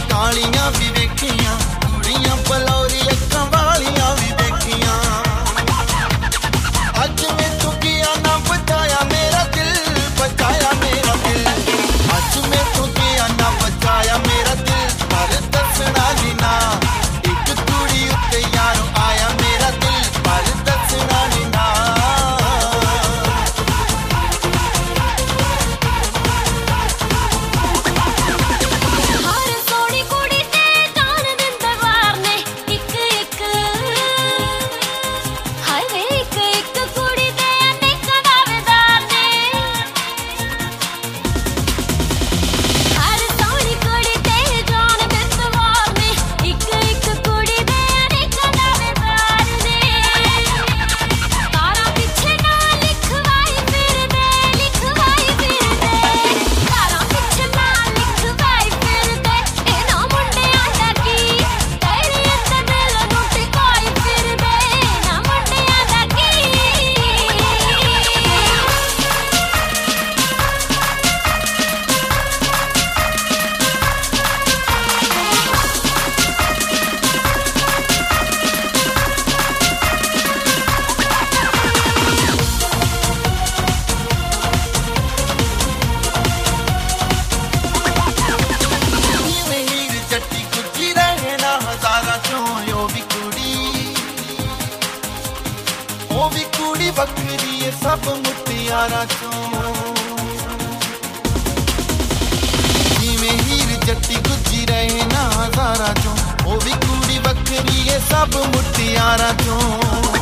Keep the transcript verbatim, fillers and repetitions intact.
कालियां भी वेखियां, कुड़ियां बलौरी अखां वालियां भी देखियां। अज मैनू किया ना बचाया मेरा दिल, बचाया मेरा दिल। अज मैनू किया ना बचाया मेरा दिल, पर दसना नी ना। एक कुड़ी उत्ते यारों आया मेरा दिल, पर दसना नी ना। ओ भी कुड़ी बकरी है सब मुटियारा चों, जिवें हीर जट्टी गुज्जी रहे ना हजारा चों। ओ भी कुड़ी बकरी है सब मुटियारा चों।